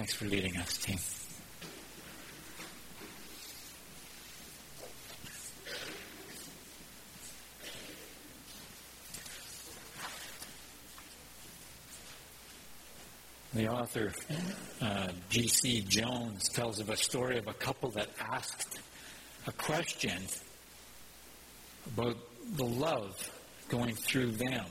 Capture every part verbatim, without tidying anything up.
Thanks for leading us, team. The author, uh, G C Jones, tells of a story of a couple that asked a question about the love going through them.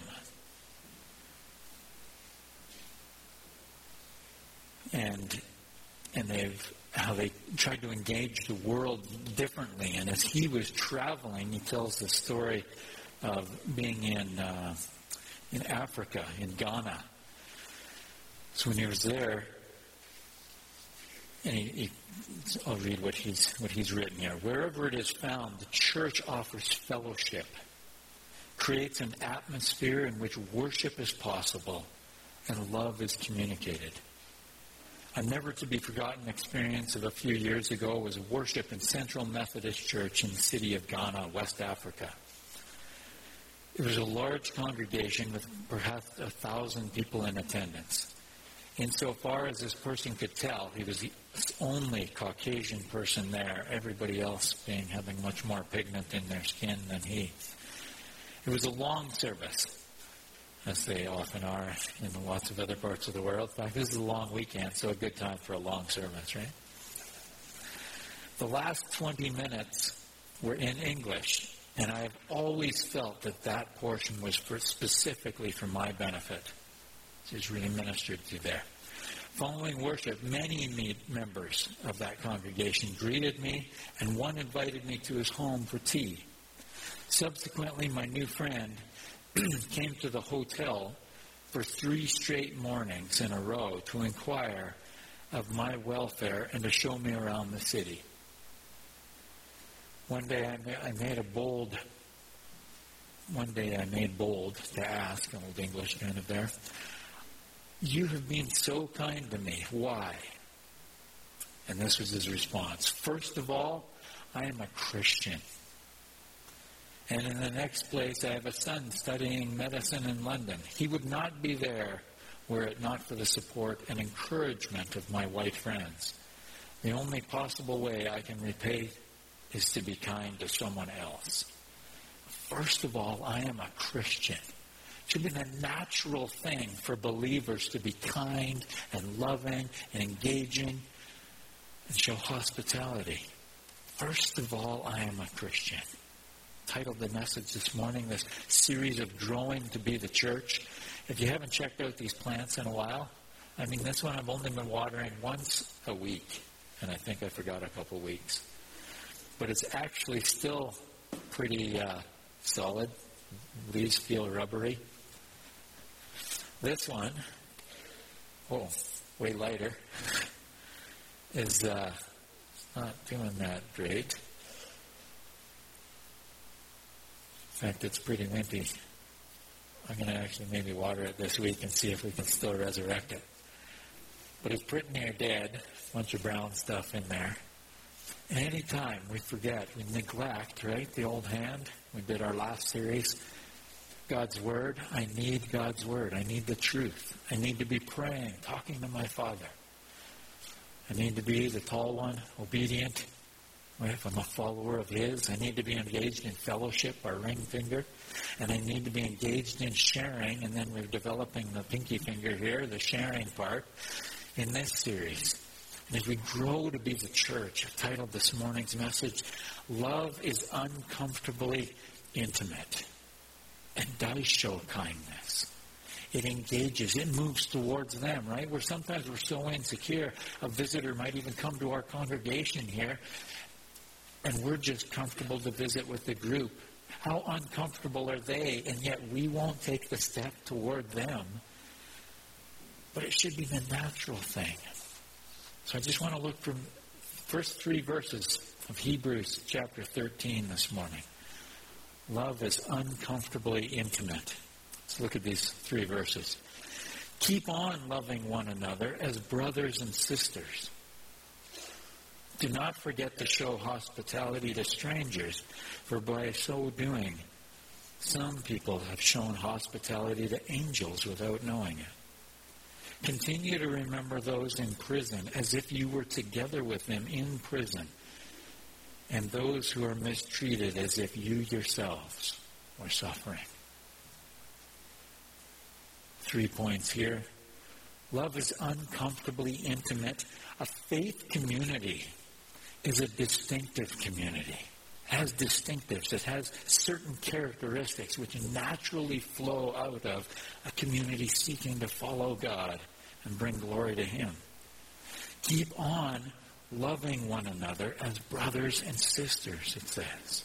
And and they've how they tried to engage the world differently. And as he was traveling, he tells the story of being in uh, in Africa, in Ghana. So when he was there, and he, he, I'll read what he's what he's written here. Wherever it is found, the church offers fellowship, creates an atmosphere in which worship is possible and love is communicated. A never-to-be-forgotten experience of a few years ago was worship in Central Methodist Church in the city of Ghana, West Africa. It was a large congregation with perhaps a thousand people in attendance. Insofar as this person could tell, he was the only Caucasian person there, everybody else being having much more pigment in their skin than he. It was a long service, as they often are in lots of other parts of the world. In fact, this is a long weekend, so a good time for a long service, right? The last twenty minutes were in English, and I have always felt that that portion was for specifically for my benefit. It's really ministered to there. Following worship, many members of that congregation greeted me, and one invited me to his home for tea. Subsequently, my new friend came to the hotel for three straight mornings in a row to inquire of my welfare and to show me around the city. One day I, ma- I made a bold, one day I made bold to ask, an old English kind of there, "You have been so kind to me. Why?" And this was his response. "First of all, I am a Christian. And in the next place, I have a son studying medicine in London. He would not be there were it not for the support and encouragement of my white friends. The only possible way I can repay is to be kind to someone else. First of all, I am a Christian." It should be the natural thing for believers to be kind and loving and engaging and show hospitality. First of all, I am a Christian. Titled the message this morning, this series of Growing to be the Church. If you haven't checked out these plants in a while, I mean, this one I've only been watering once a week, and I think I forgot a couple weeks. But it's actually still pretty uh, solid. Leaves feel rubbery. This one, oh, way lighter, is uh, not doing that great. In fact, it's pretty wimpy. I'm going to actually maybe water it this week and see if we can still resurrect it. But it's pretty near dead. A bunch of brown stuff in there. And any time we forget, we neglect, right, the old hand. We did our last series. God's Word. I need God's Word. I need the truth. I need to be praying, talking to my Father. I need to be the tall one, obedient. If I'm a follower of His, I need to be engaged in fellowship, our ring finger. And I need to be engaged in sharing. And then we're developing the pinky finger here, the sharing part, in this series. And as we grow to be the church, I've titled this morning's message, Love is Uncomfortably Intimate. And does show kindness. It engages. It moves towards them, right? Where sometimes we're so insecure, a visitor might even come to our congregation here, and we're just comfortable to visit with the group. How uncomfortable are they? And yet we won't take the step toward them. But it should be the natural thing. So I just want to look from first three verses of Hebrews chapter thirteen this morning. Love is uncomfortably intimate. Let's look at these three verses. Keep on loving one another as brothers and sisters. Do not forget to show hospitality to strangers, for by so doing, some people have shown hospitality to angels without knowing it. Continue to remember those in prison as if you were together with them in prison, and those who are mistreated as if you yourselves were suffering. Three points here. Love is uncomfortably intimate. A faith community is a distinctive community. It has distinctives. It has certain characteristics which naturally flow out of a community seeking to follow God and bring glory to Him. Keep on loving one another as brothers and sisters, it says.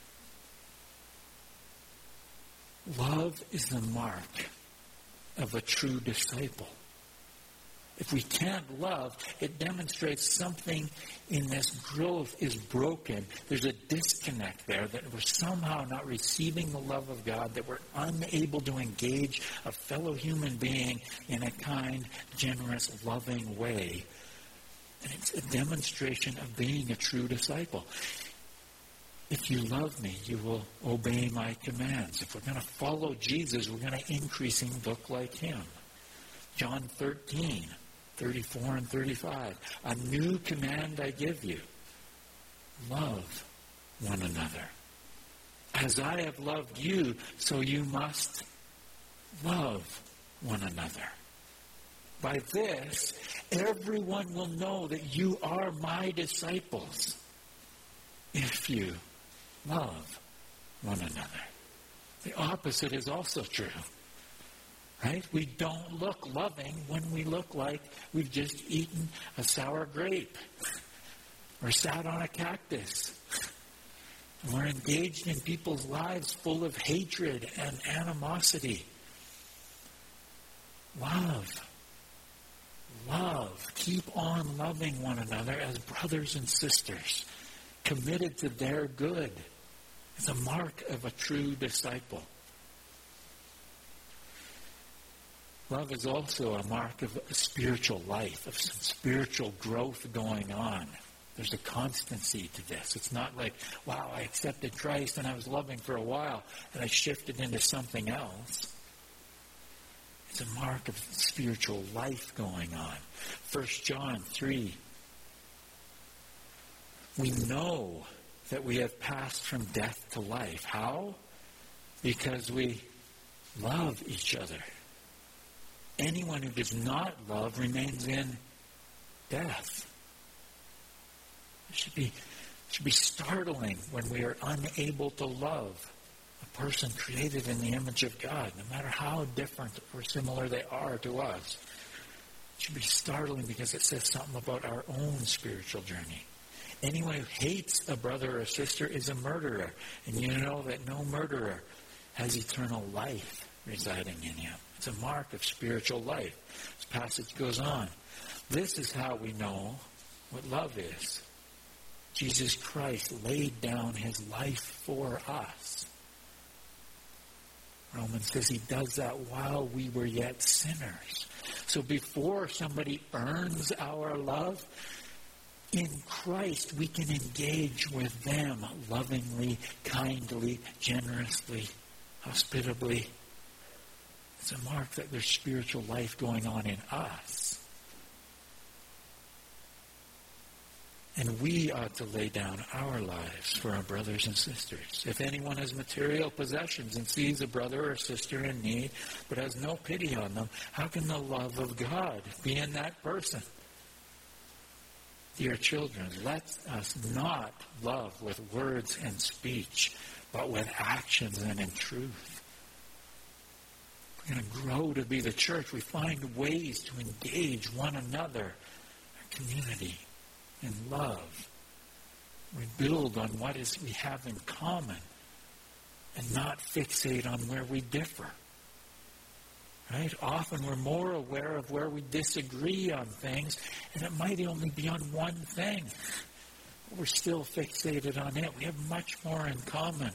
Love is the mark of a true disciple. If we can't love, it demonstrates something in this growth is broken. There's a disconnect there, that we're somehow not receiving the love of God, that we're unable to engage a fellow human being in a kind, generous, loving way. And it's a demonstration of being a true disciple. If you love me, you will obey my commands. If we're going to follow Jesus, we're going to increasingly look like Him. John thirteen. thirty-four and thirty-five. A new command I give you. Love one another. As I have loved you, so you must love one another. By this, everyone will know that you are my disciples, if you love one another. The opposite is also true. Right? We don't look loving when we look like we've just eaten a sour grape or sat on a cactus. And we're engaged in people's lives full of hatred and animosity. Love. Love. Keep on loving one another as brothers and sisters, committed to their good. It's a mark of a true disciple. Love is also a mark of a spiritual life, of some spiritual growth going on. There's a constancy to this. It's not like, wow, I accepted Christ and I was loving for a while and I shifted into something else. It's a mark of spiritual life going on. First John three. We know that we have passed from death to life. How? Because we love each other. Anyone who does not love remains in death. It should be, it should be startling when we are unable to love a person created in the image of God, no matter how different or similar they are to us. It should be startling because it says something about our own spiritual journey. Anyone who hates a brother or sister is a murderer, and you know that no murderer has eternal life residing in him. It's a mark of spiritual life. This passage goes on. This is how we know what love is. Jesus Christ laid down His life for us. Romans says He does that while we were yet sinners. So before somebody earns our love, in Christ we can engage with them lovingly, kindly, generously, hospitably. It's a mark that there's spiritual life going on in us. And we ought to lay down our lives for our brothers and sisters. If anyone has material possessions and sees a brother or sister in need, but has no pity on them, how can the love of God be in that person? Dear children, let us not love with words and speech, but with actions and in truth. We're going to grow to be the church. We find ways to engage one another, our community, in love. We build on what is we have in common and not fixate on where we differ. Right? Often we're more aware of where we disagree on things, and it might only be on one thing. But we're still fixated on it. We have much more in common.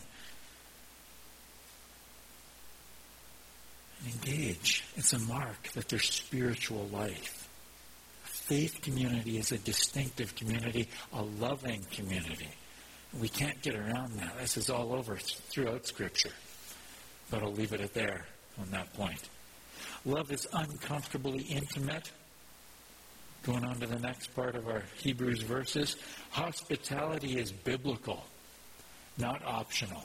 Engage. It's a mark that there's spiritual life. A faith community is a distinctive community, a loving community. We can't get around that. This is all over throughout Scripture. But I'll leave it at there on that point. Love is uncomfortably intimate. Going on to the next part of our Hebrews verses. Hospitality is biblical, not optional.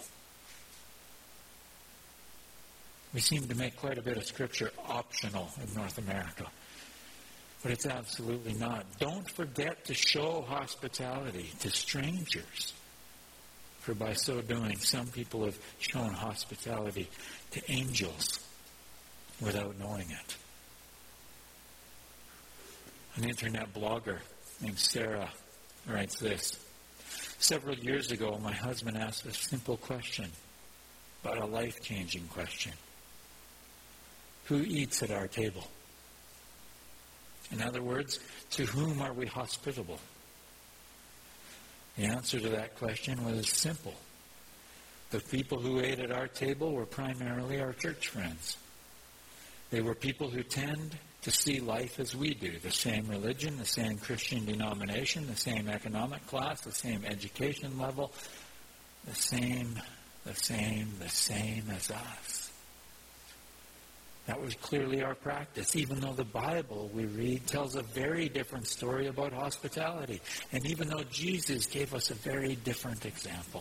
We seem to make quite a bit of Scripture optional in North America. But it's absolutely not. Don't forget to show hospitality to strangers. For by so doing, some people have shown hospitality to angels without knowing it. An internet blogger named Sarah writes this. Several years ago, my husband asked a simple question, but a life-changing question. Who eats at our table? In other words, to whom are we hospitable? The answer to that question was simple. The people who ate at our table were primarily our church friends. They were people who tend to see life as we do, the same religion, the same Christian denomination, the same economic class, the same education level, the same, the same, the same as us. That was clearly our practice, even though the Bible we read tells a very different story about hospitality, and even though Jesus gave us a very different example.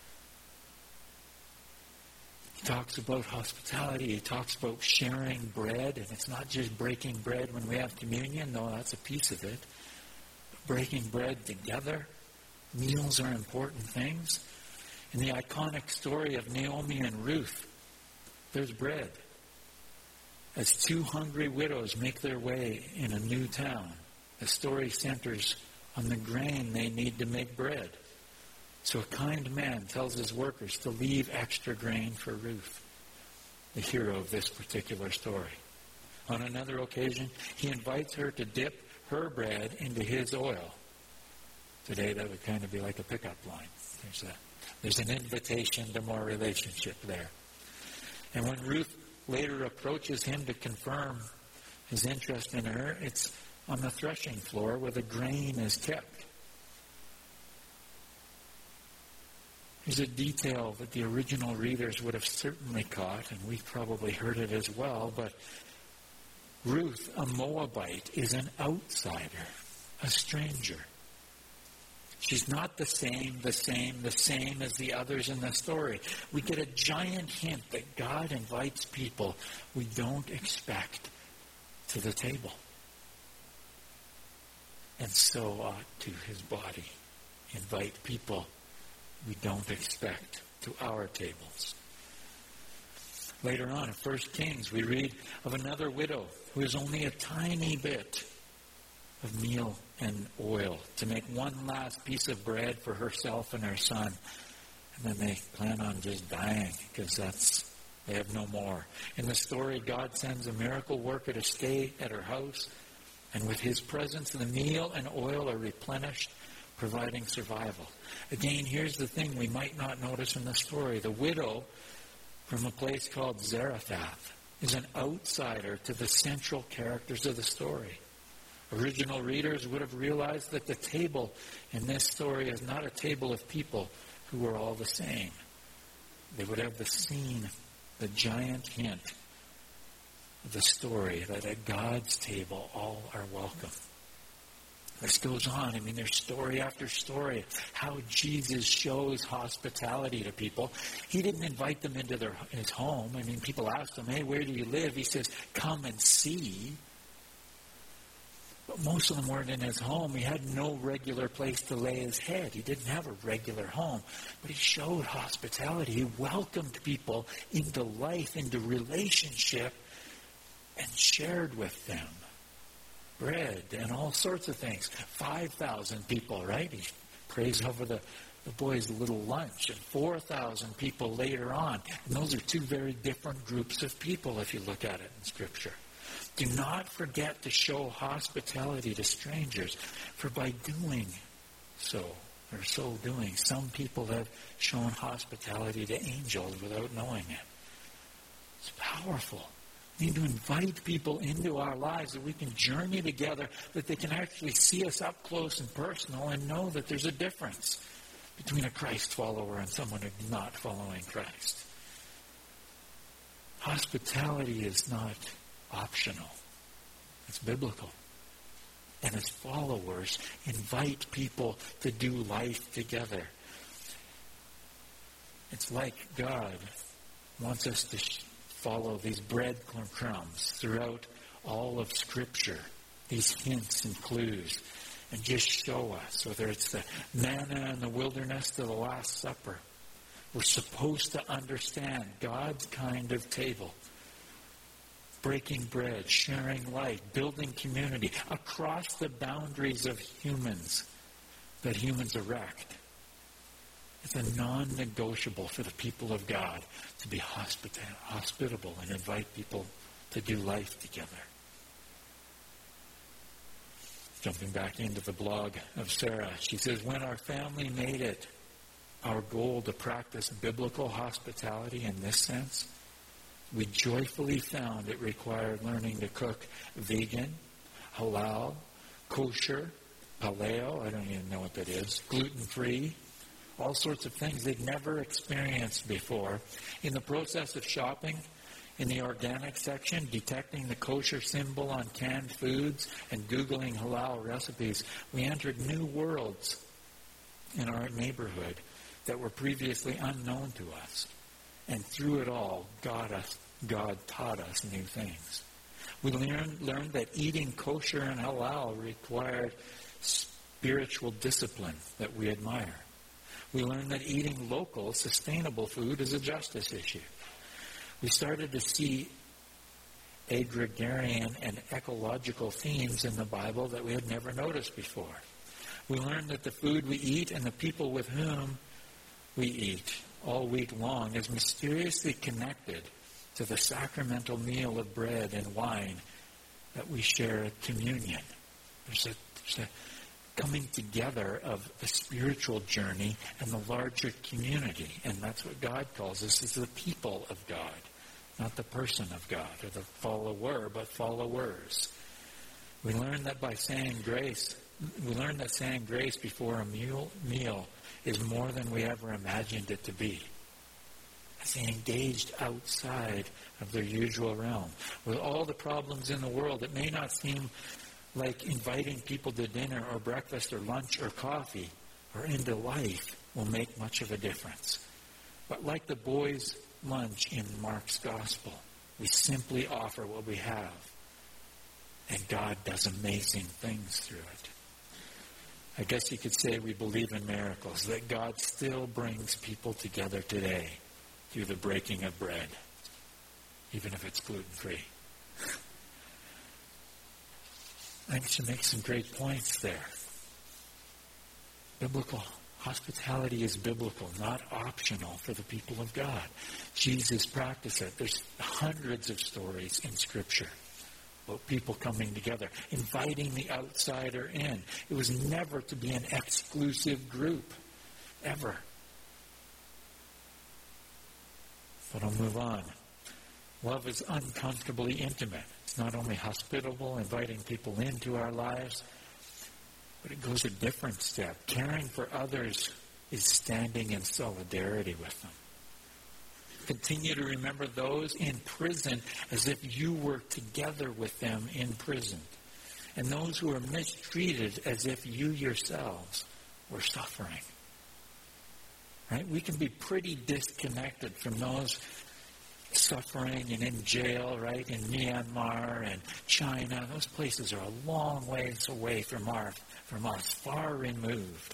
He talks about hospitality. He talks about sharing bread, and it's not just breaking bread when we have communion, though that's a piece of it. But breaking bread together. Meals are important things. In the iconic story of Naomi and Ruth, there's bread. As two hungry widows make their way in a new town, the story centers on the grain they need to make bread. So a kind man tells his workers to leave extra grain for Ruth, the hero of this particular story. On another occasion, he invites her to dip her bread into his oil. Today, that would kind of be like a pickup line. There's, a, there's an invitation to more relationship there. And when Ruth later approaches him to confirm his interest in her, it's on the threshing floor where the grain is kept. There's a detail that the original readers would have certainly caught, and we've probably heard it as well, but Ruth, a Moabite, is an outsider, a stranger. She's not the same, the same, the same as the others in the story. We get a giant hint that God invites people we don't expect to the table. And so ought to his body invite people we don't expect to our tables. Later on in First Kings, we read of another widow who has only a tiny bit of meal and oil to make one last piece of bread for herself and her son. And then they plan on just dying because that's they have no more. In the story, God sends a miracle worker to stay at her house, and with his presence, the meal and oil are replenished, providing survival. Again, here's the thing we might not notice in the story. The widow from a place called Zarephath is an outsider to the central characters of the story. Original readers would have realized that the table in this story is not a table of people who are all the same. They would have the seen, the giant hint of the story that at God's table all are welcome. This goes on. I mean, there's story after story how Jesus shows hospitality to people. He didn't invite them into their, his home. I mean, people asked him, hey, where do you live? He says, come and see. But most of them weren't in his home. He had no regular place to lay his head. He didn't have a regular home. But he showed hospitality. He welcomed people into life, into relationship, and shared with them bread and all sorts of things. five thousand people, right? He prays over the, the boys' little lunch. And four thousand people later on. And those are two very different groups of people if you look at it in Scripture. Do not forget to show hospitality to strangers, for by doing so, or so doing, some people have shown hospitality to angels without knowing it. It's powerful. We need to invite people into our lives that we can journey together, that they can actually see us up close and personal and know that there's a difference between a Christ follower and someone who's not following Christ. Hospitality is not optional. It's biblical. And as followers, invite people to do life together. It's like God wants us to follow these breadcrumbs throughout all of Scripture, these hints and clues, and just show us, whether it's the manna in the wilderness to the Last Supper. We're supposed to understand God's kind of table. Breaking bread, sharing life, building community across the boundaries of humans that humans erect. It's a non-negotiable for the people of God to be hospita- hospitable and invite people to do life together. Jumping back into the blog of Sarah, she says, when our family made it our goal to practice biblical hospitality in this sense, we joyfully found it required learning to cook vegan, halal, kosher, paleo, I don't even know what that is, gluten-free, all sorts of things they'd never experienced before. In the process of shopping, in the organic section, detecting the kosher symbol on canned foods and Googling halal recipes, we entered new worlds in our neighborhood that were previously unknown to us. And through it all, God, us, God taught us new things. We learned, learned that eating kosher and halal required spiritual discipline that we admire. We learned that eating local, sustainable food is a justice issue. We started to see agrarian and ecological themes in the Bible that we had never noticed before. We learned that the food we eat and the people with whom we eat all week long is mysteriously connected to the sacramental meal of bread and wine that we share at communion. There's a, there's a coming together of the spiritual journey and the larger community. And that's what God calls us, is the people of God, not the person of God or the follower, but followers. We learn that by saying grace, we learn that saying grace before a meal, meal is more than we ever imagined it to be. As they engaged outside of their usual realm. With all the problems in the world, it may not seem like inviting people to dinner or breakfast or lunch or coffee or into life will make much of a difference. But like the boys' lunch in Mark's Gospel, we simply offer what we have. And God does amazing things through it. I guess you could say we believe in miracles, that God still brings people together today through the breaking of bread, even if it's gluten-free. I think she makes some great points there. Biblical hospitality is biblical, not optional for the people of God. Jesus practiced it. There's hundreds of stories in Scripture about people coming together, inviting the outsider in. It was never to be an exclusive group, ever. But I'll move on. Love is uncomfortably intimate. It's not only hospitable, inviting people into our lives, but it goes a different step. Caring for others is standing in solidarity with them. Continue to remember those in prison as if you were together with them in prison. And those who are mistreated as if you yourselves were suffering. Right? We can be pretty disconnected from those suffering and in jail, right, in Myanmar and China. Those places are a long ways away from our, from us, far removed.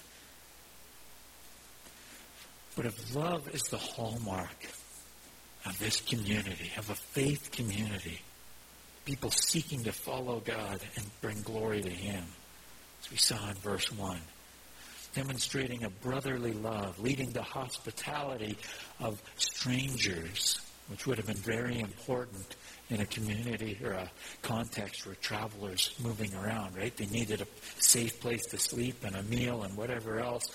But if love is the hallmark of this community, of a faith community, people seeking to follow God and bring glory to Him, as we saw in verse one, demonstrating a brotherly love, leading to hospitality of strangers, which would have been very important in a community or a context where travelers moving around, right? They needed a safe place to sleep and a meal and whatever else.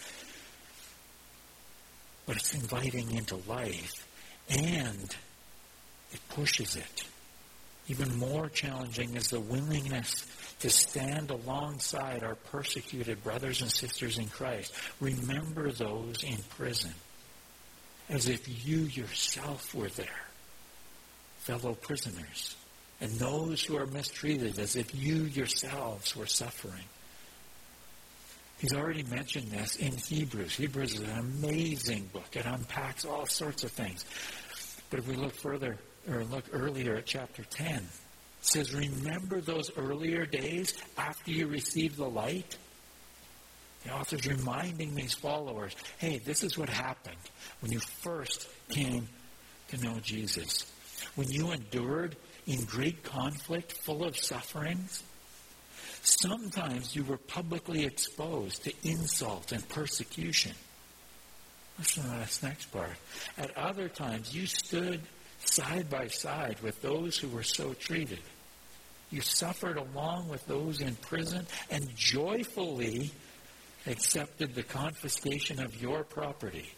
But it's inviting into life, and it pushes it. Even more challenging is the willingness to stand alongside our persecuted brothers and sisters in Christ. Remember those in prison as if you yourself were there, fellow prisoners. and those who are mistreated as if you yourselves were suffering. He's already mentioned this in Hebrews. Hebrews is an amazing book. It unpacks all sorts of things. But if we look further, or look earlier at chapter ten, it says, remember those earlier days after you received the light? The author's reminding these followers, hey, this is what happened when you first came to know Jesus. When you endured in great conflict, full of sufferings, sometimes you were publicly exposed to insult and persecution. Listen to this next part. At other times, you stood side by side with those who were so treated. You suffered along with those in prison and joyfully accepted the confiscation of your property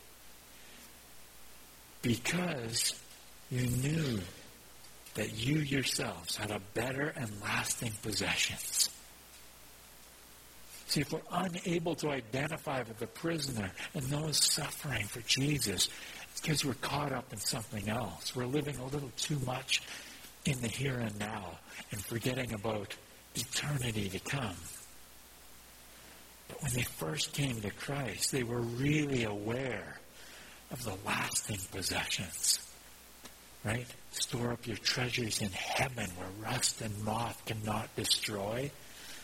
because you knew that you yourselves had a better and lasting possessions. See, if we're unable to identify with the prisoner and those suffering for Jesus, it's because we're caught up in something else. We're living a little too much in the here and now and forgetting about eternity to come. But when they first came to Christ, they were really aware of the lasting possessions. Right? Store up your treasures in heaven where rust and moth cannot destroy.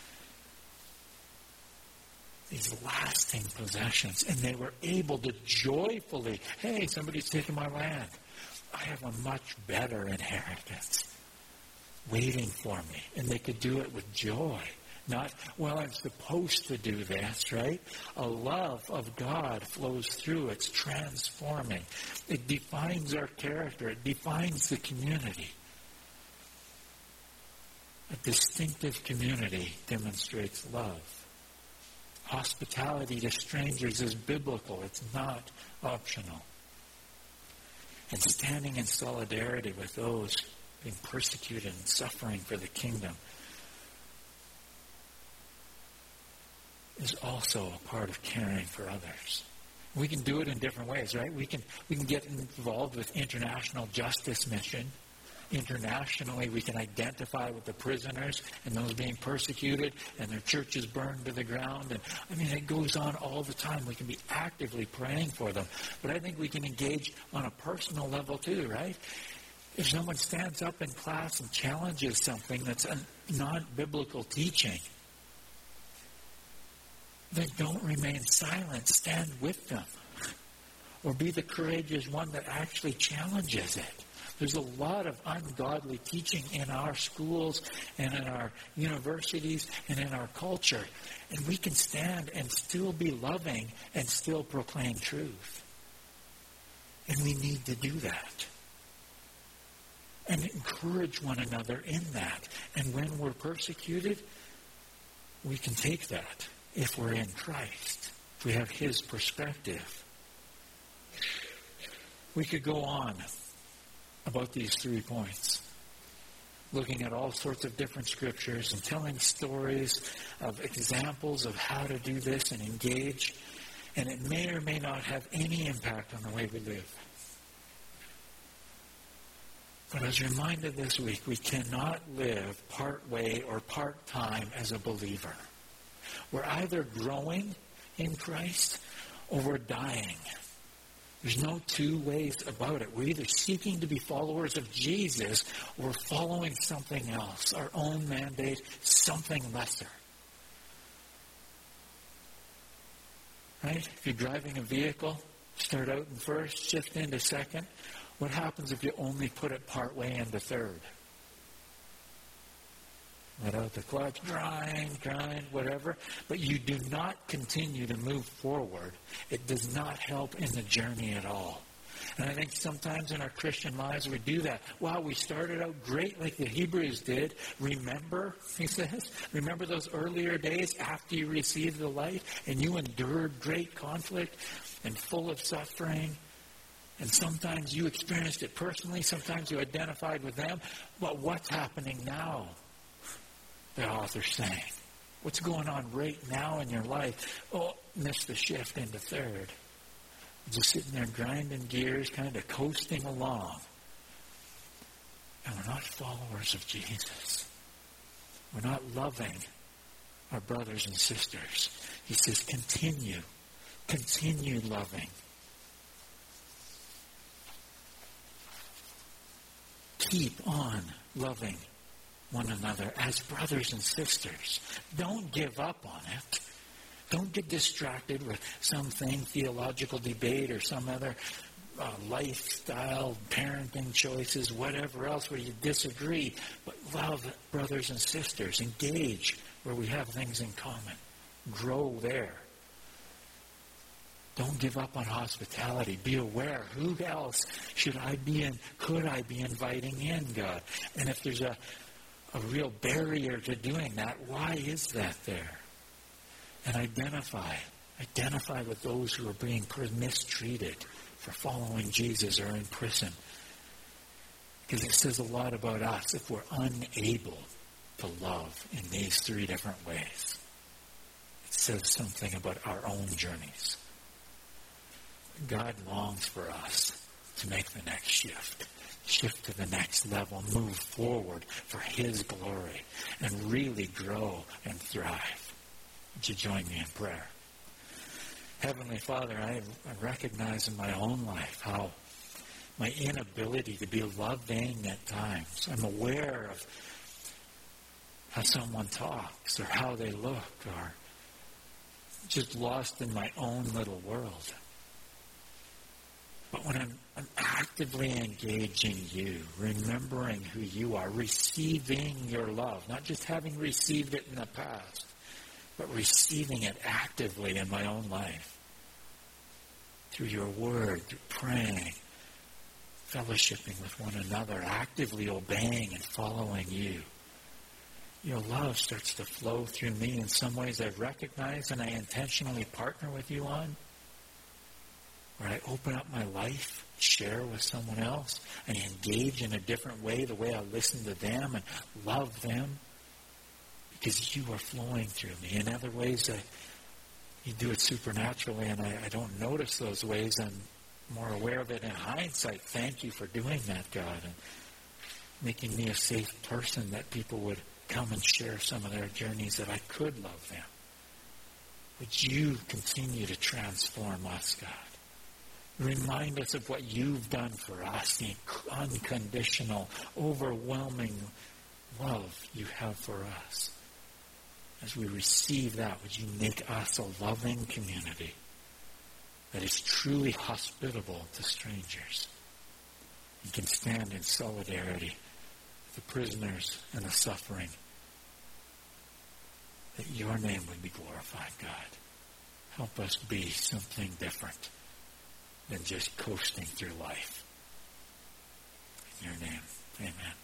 These lasting possessions. And they were able to joyfully, hey, somebody's taken my land. I have a much better inheritance waiting for me. And they could do it with joy. Not, well, I'm supposed to do this, right? A love of God flows through. It's transforming. It defines our character. It defines the community. A distinctive community demonstrates love. Hospitality to strangers is biblical. It's not optional. And standing in solidarity with those being persecuted and suffering for the kingdom is also a part of caring for others. We can do it in different ways, right? We can we can get involved with international justice mission. Internationally, we can identify with the prisoners and those being persecuted and their churches burned to the ground. And I mean, it goes on all the time. We can be actively praying for them. But I think we can engage on a personal level too, right? If someone stands up in class and challenges something that's a non-biblical teaching, then don't remain silent. Stand with them. Or be the courageous one that actually challenges it. There's a lot of ungodly teaching in our schools and in our universities and in our culture. And we can stand and still be loving and still proclaim truth. And we need to do that. And encourage one another in that. And when we're persecuted, we can take that if we're in Christ, if we have His perspective. We could go on about these three points, looking at all sorts of different scriptures and telling stories of examples of how to do this and engage, and it may or may not have any impact on the way we live. But I was reminded this week, we cannot live part way or part time as a believer. We're either growing in Christ or we're dying. There's no two ways about it. We're either seeking to be followers of Jesus or following something else, our own mandate, something lesser. Right? If you're driving a vehicle, start out in first, shift into second. What happens if you only put it part way into third? Let out the clutch, grind, grind, whatever. But you do not continue to move forward. It does not help in the journey at all. And I think sometimes in our Christian lives we do that. Wow, we started out great like the Hebrews did. Remember, he says, remember those earlier days after you received the light and you endured great conflict and full of suffering. And sometimes you experienced it personally. Sometimes you identified with them. But what's happening now? The author's saying, what's going on right now in your life? Oh, missed the shift into third. Just sitting there grinding gears, kind of coasting along. and we're not followers of Jesus. We're not loving our brothers and sisters. He says, continue. Continue loving. Keep on loving one another as brothers and sisters. Don't give up on it. Don't get distracted with something, theological debate or some other uh, lifestyle, parenting choices, whatever else where you disagree. But love brothers and sisters. Engage where we have things in common. Grow there. Don't give up on hospitality. Be aware. Who else should I be in? Could I be inviting in, God? And if there's a, a real barrier to doing that, why is that there? And identify. Identify with those who are being mistreated for following Jesus or in prison. Because it says a lot about us if we're unable to love in these three different ways. It says something about our own journeys. God longs for us to make the next shift. Shift to the next level. Move forward for His glory. And really grow and thrive. Would you join me in prayer? Heavenly Father, I recognize in my own life how my inability to be loving at times. I'm aware of how someone talks or how they look or just lost in my own little world. But when I'm, I'm actively engaging you, remembering who you are, receiving your love, not just having received it in the past, but receiving it actively in my own life. Through your word, through praying, fellowshipping with one another, actively obeying and following you. Your love starts to flow through me in some ways I've recognized and I intentionally partner with you on. Where I open up my life, share with someone else, and engage in a different way, the way I listen to them and love them. Because you are flowing through me. In other ways, I, you do it supernaturally, and I, I don't notice those ways. I'm more aware of it in hindsight. Thank you for doing that, God, and making me a safe person that people would come and share some of their journeys that I could love them. Would you continue to transform us, God? Remind us of what you've done for us, the unconditional, overwhelming love you have for us. As we receive that, would you make us a loving community that is truly hospitable to strangers and can stand in solidarity with the prisoners and the suffering, that your name would be glorified, God. Help us be something different than just coasting through life. In your name, amen.